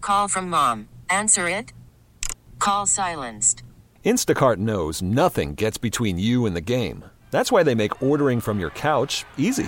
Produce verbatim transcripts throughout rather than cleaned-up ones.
Call from mom. Answer it. Call silenced. Instacart knows nothing gets between you and the game. That's why they make ordering from your couch easy.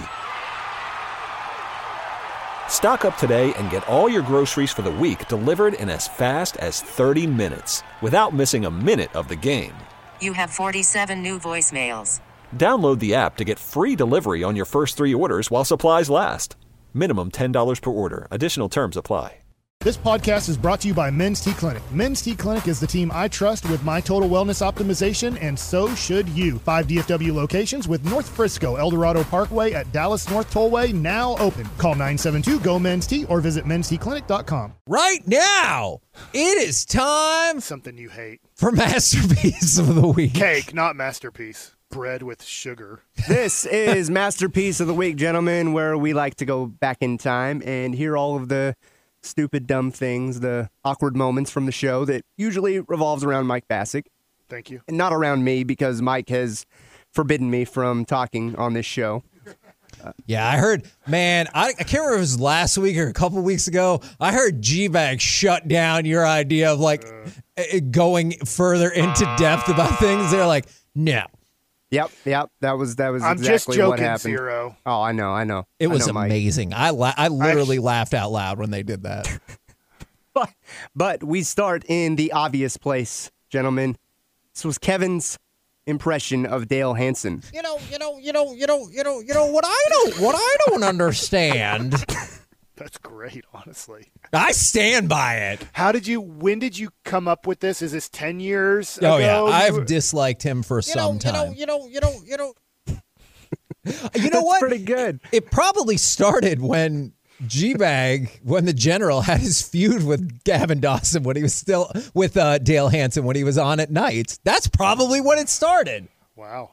Stock up today and get all your groceries for the week delivered in as fast as thirty minutes without missing a minute of the game. You have forty-seven new voicemails. Download the app to get free delivery on your first three orders while supplies last. Minimum ten dollars per order. Additional terms apply. This podcast is brought to you by Men's T Clinic. Men's T Clinic is the team I trust with my total wellness optimization, and so should you. Five D F W locations with North Frisco, El Dorado Parkway at Dallas North Tollway now open. Call nine seven two, G O, Men's T or visit mens t clinic dot com. Right now, it is time Something you hate. for Masterpiece of the Week. Cake, not masterpiece. Bread with sugar. This is Masterpiece of the Week, gentlemen, where we like to go back in time and hear all of the stupid, dumb things, the awkward moments from the show that usually revolves around Mike Bassick. Thank you. And not around me, because Mike has forbidden me from talking on this show. Uh, yeah, I heard, man, I, I can't remember if it was last week or a couple weeks ago. I heard G-Bag shut down your idea of like uh, going further into depth about things. They're like, no. Yep, yep. That was that was I'm exactly just joking, what happened. Zero. Oh, I know, I know. It I was know, Mike. amazing. I la- I literally I sh- laughed out loud when they did that. but, but we start in the obvious place, gentlemen. This was Kevin's impression of Dale Hansen. You know, you know, you know, you know, you know, you know what I don't what I don't understand. That's great, honestly. I stand by it. How did you, when did you come up with this? Is this ten years oh, ago? yeah. I've you, disliked him for you some know, time. You know, you know, you know, you know. You know what? Pretty good. It probably started when G-Bag, when the General had his feud with Gavin Dawson when he was still with uh, Dale Hansen when he was on at night. That's probably when it started. Wow.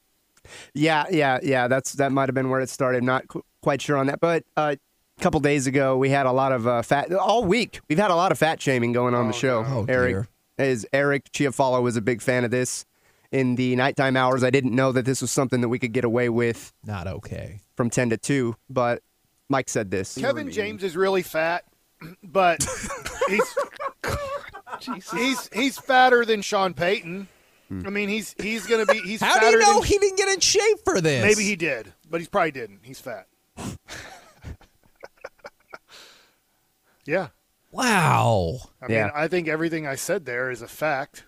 Yeah, yeah, yeah. That's that might have been where it started. Not qu- quite sure on that, but uh, a couple days ago we had a lot of uh, fat. All week we've had a lot of fat shaming going on oh, the show. No. Oh, Eric dear. is Eric Chiafalo was a big fan of this. In the nighttime hours, I didn't know that this was something that we could get away with. Not okay. From ten to two, but Mike said this. Kevin James is really fat, but he's he's he's fatter than Sean Payton. I mean, he's he's gonna be he's. How fatter do you know than, he didn't get in shape for this? Maybe he did, but he probably didn't. He's fat. Yeah. Wow. I mean, Yeah. I think everything I said there is a fact.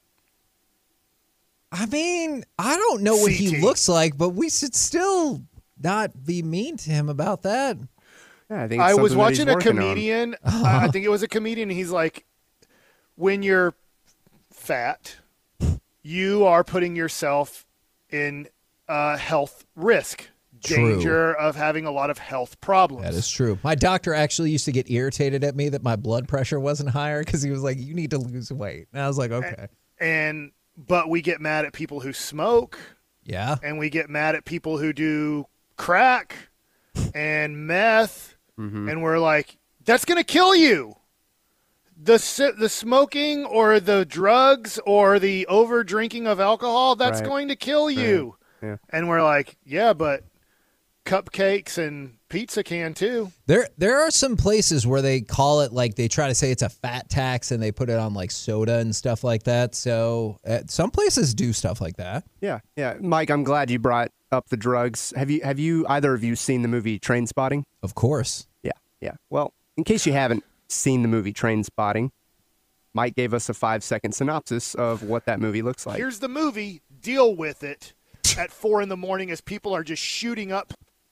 I mean, I don't know what C T. he looks like, but we should still not be mean to him about that. Yeah, I think I it's was something that he's watching a working on. comedian. I I think it was a comedian. And he's like, when you're fat, you are putting yourself in uh, health risk, True. danger of having a lot of health problems. That is true. My doctor actually used to get irritated at me that my blood pressure wasn't higher because he was like, you need to lose weight. And I was like, okay. And but we get mad at people who smoke, Yeah. and we get mad at people who do crack and meth, Mm-hmm. and we're like, that's going to kill you. The si- the smoking or the drugs or the over drinking of alcohol, that's Right. going to kill you. Yeah. And we're like, yeah, but cupcakes and pizza can too. There there are some places where they call it like they try to say it's a fat tax and they put it on like soda and stuff like that. So uh, some places do stuff like that. Yeah, yeah. Mike, I'm glad you brought up the drugs. Have you have you either of you seen the movie Train Spotting? Of course. Yeah, yeah. Well, in case you haven't seen the movie Train Spotting, Mike gave us a five second synopsis of what that movie looks like. Here's the movie. Deal with it at four in the morning as people are just shooting up.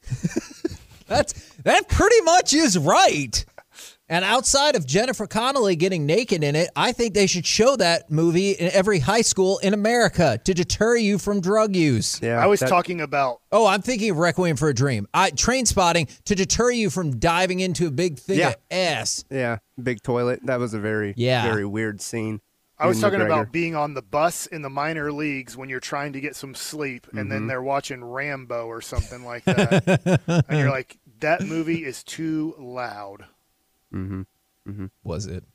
That's that pretty much is right. And outside of Jennifer Connelly getting naked in it, I think they should show that movie in every high school in America to deter you from drug use. Yeah, I was that- talking about Oh, I'm thinking of Requiem for a Dream. I, Train Spotting to deter you from diving into a big thing Yeah. of ass. Yeah, big toilet. That was a very, Yeah. very weird scene. I was Ewan talking McGregor. about being on the bus in the minor leagues when you're trying to get some sleep, and Mm-hmm. then they're watching Rambo or something like that, and you're like, that movie is too loud. Was it?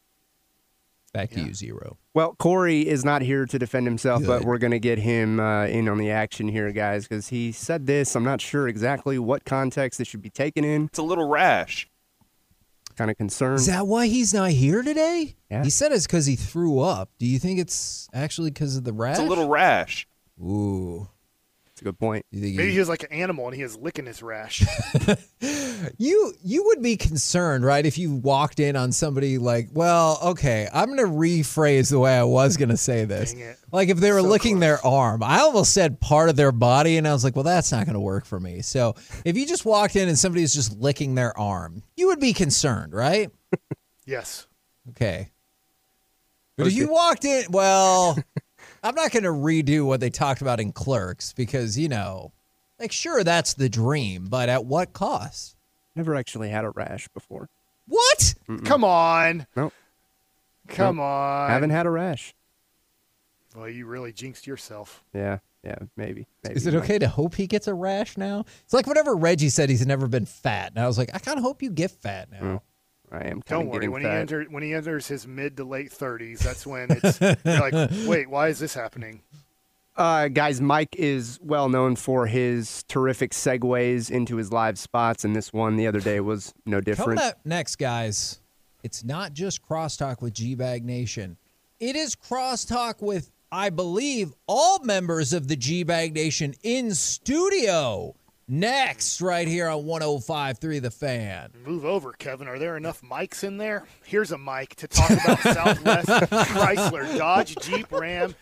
Back to Yeah. you, Zero. Well, Corey is not here to defend himself, but Good. we're going to get him uh, in on the action here, guys, because he said this. I'm not sure exactly what context it should be taken in. It's a little rash. kind of concerned. Is that why he's not here today? Yeah. He said it's because he threw up. Do you think it's actually because of the rash? It's a little rash. Ooh. That's a good point. You think Maybe he- he was like an animal and he was licking his rash. You you would be concerned, right, if you walked in on somebody like, well, okay, I'm going to rephrase the way I was going to say this. Dang it. Like if they were So licking close. their arm. I almost said part of their body, and I was like, well, that's not going to work for me. So if you just walked in and somebody was just licking their arm, you would be concerned, right? Yes. Okay. But if you walked in, well, I'm not going to redo what they talked about in Clerks because, you know, like, sure, that's the dream, but at what cost? Never actually had a rash before. What? Come on. Nope. Come Nope. on. Haven't had a rash. Well, you really jinxed yourself. Yeah, yeah, maybe. maybe. Is it okay to hope he gets a rash now? It's like whenever Reggie said he's never been fat, and I was like, I kind of hope you get fat now. I am kind Don't of worry. getting When fat. he enter, when he enters his mid to late thirties, that's when it's you're like, wait, why is this happening? Uh, guys, Mike is well known for his terrific segues into his live spots, and this one the other day was no different. Coming up next, guys, it's not just crosstalk with G-Bag Nation. It is crosstalk with, I believe, all members of the G-Bag Nation in studio. Next, right here on one oh five point three The Fan. Move over, Kevin. Are there enough mics in there? Here's a mic to talk about Southwest, Chrysler, Dodge, Jeep, Ram.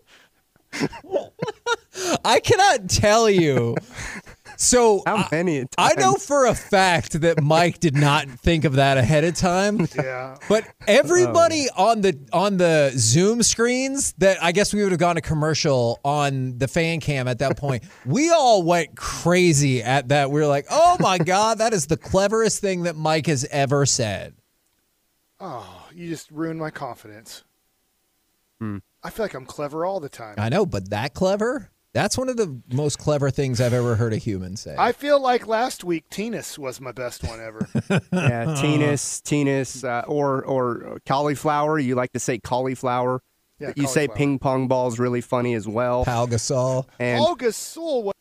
I cannot tell you. So How I, many I know times? for a fact that Mike did not think of that ahead of time. Yeah. But everybody on the on the Zoom screens that I guess we would have gone to commercial on the fan cam at that point, we all went crazy at that. We were like, oh my God, that is the cleverest thing that Mike has ever said. Oh, you just ruined my confidence. Hmm. I feel like I'm clever all the time. I know, but that clever? That's one of the most clever things I've ever heard a human say. I feel like last week Tinus was my best one ever. Yeah, Tinus, Tinus, uh, or or cauliflower. You like to say cauliflower. Yeah, you say cauliflower. ping pong ball is really funny as well. Pal Gasol. And Paul Gasol. wa-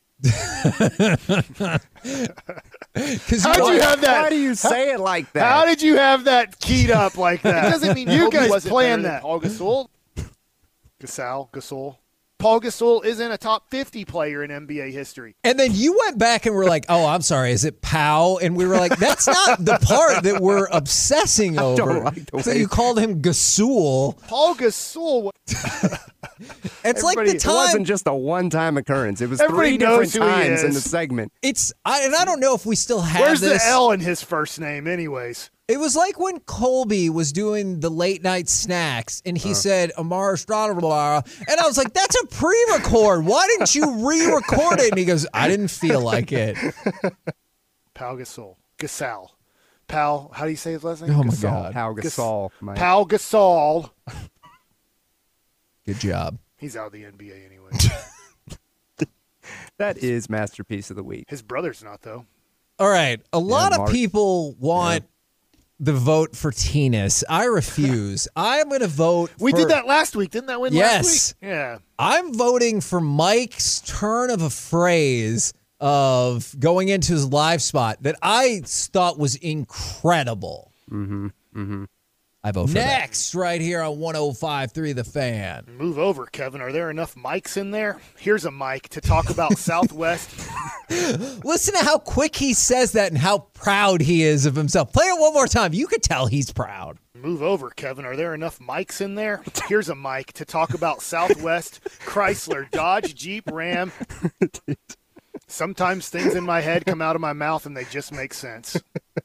Because How'd you have that? Why do you say it like that? How did you have that keyed up like that? It doesn't mean you Kobe guys wasn't planned better than that. Paul Gasol, Gasol, Gasol. Paul Gasol isn't a top fifty player in N B A history. And then you went back and were like, oh, I'm sorry, is it Pow? And we were like, that's not the part that we're obsessing over. don't like the so way- you called him Gasul. Paul Gasol. wa- It's like the Everybody- It time. wasn't just a one-time occurrence. It was Everybody three different knows who he times in is. the segment. It's I, and I don't know if we still have Where's this. the L in his first name, anyways? It was like when Colby was doing the late night snacks and he said Amar Estrada, blah, blah, blah. And I was like, that's a pre-record. Why didn't you re-record it? And he goes, I didn't feel like it. Pau Gasol. Gasol. Pal, how do you say his last name? Oh, my Gasol. God. Pau Gasol, Mike. Pau Gasol. Good job. He's out of the N B A anyway. That is masterpiece of the week. His brother's not, though. All right. A lot of Mark. people want the vote for Tinus. I refuse. I'm going to vote We for, did that last week. Didn't that win Yes. last week? Yeah. I'm voting for Mike's turn of a phrase of going into his live spot that I thought was incredible. Mm-hmm. Mm-hmm. I vote for Next, right here on one oh five point three The Fan. Move over, Kevin. Are there enough mics in there? Here's a mic to talk about Southwest. Listen to how quick he says that and how proud he is of himself. Play it one more time. You could tell he's proud. Move over, Kevin. Are there enough mics in there? Here's a mic to talk about Southwest, Chrysler, Dodge, Jeep, Ram. Sometimes things in my head come out of my mouth and they just make sense.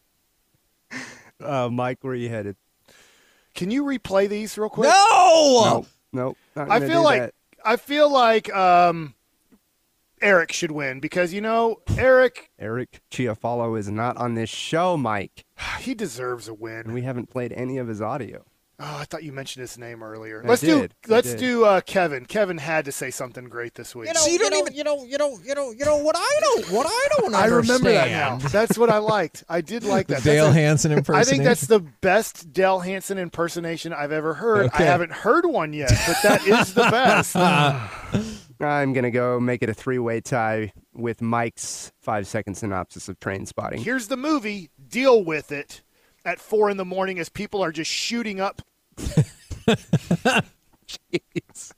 Uh, Mike, where are you headed? Can you replay these real quick? No! No, no. I feel like that. I feel like um, Eric should win because you know Eric, Eric Chiafalo is not on this show, Mike, he deserves a and win. we haven't played any of his audio. Oh, I thought you mentioned his name earlier. I Let's do did. I let's did. do uh, Kevin. Kevin had to say something great this week. You know, you don't even, you know, you know, you know, you know what I don't, what I don't I understand. remember that now. That's what I liked. I did like that. Dale That's a- Hansen I impersonation. think that's the best Dale Hansen impersonation I've ever heard. Okay. I haven't heard one yet, but that is the best. I'm going to go make it a three-way tie with Mike's five-second synopsis of Train Spotting. Here's the movie. Deal with it. at four in the morning as people are just shooting up. Jeez.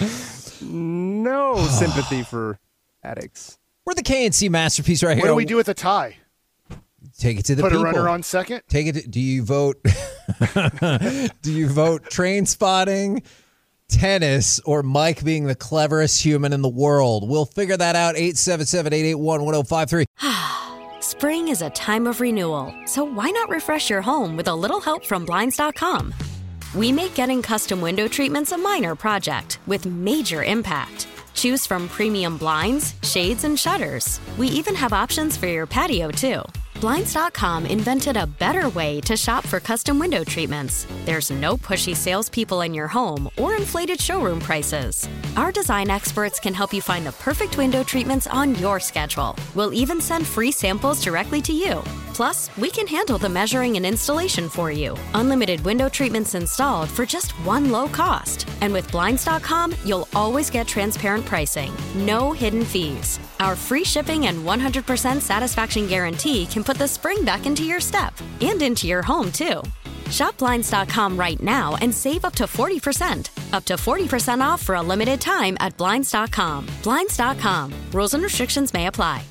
No sympathy for addicts. We're the K N C masterpiece right here. What do we do with a tie? Take it to the Put people. a runner on second? Take it. To, do you vote? Do you vote train spotting, tennis, or Mike being the cleverest human in the world? We'll figure that out. eight seven seven, eight eight one, one oh five three. Spring is a time of renewal, so why not refresh your home with a little help from Blinds dot com? We make getting custom window treatments a minor project with major impact. Choose from premium blinds, shades, and shutters. We even have options for your patio, too. Blinds dot com invented a better way to shop for custom window treatments. There's no pushy salespeople in your home or inflated showroom prices. Our design experts can help you find the perfect window treatments on your schedule. We'll even send free samples directly to you. Plus, we can handle the measuring and installation for you. Unlimited window treatments installed for just one low cost. And with Blinds dot com, you'll always get transparent pricing. No hidden fees. Our free shipping and one hundred percent satisfaction guarantee can put the spring back into your step and into your home, too. Shop Blinds dot com right now and save up to forty percent. Up to forty percent off for a limited time at Blinds dot com. Blinds dot com. Rules and restrictions may apply.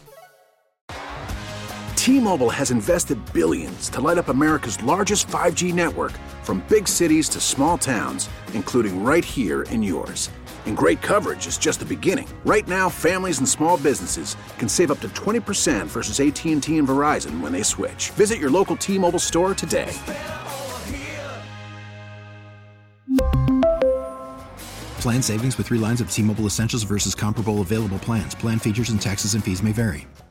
T-Mobile has invested billions to light up America's largest five G network, from big cities to small towns, including right here in yours. And great coverage is just the beginning. Right now, families and small businesses can save up to twenty percent versus A T and T and Verizon when they switch. Visit your local T-Mobile store today. Plan savings with three lines of T-Mobile Essentials versus comparable available plans. Plan features and taxes and fees may vary.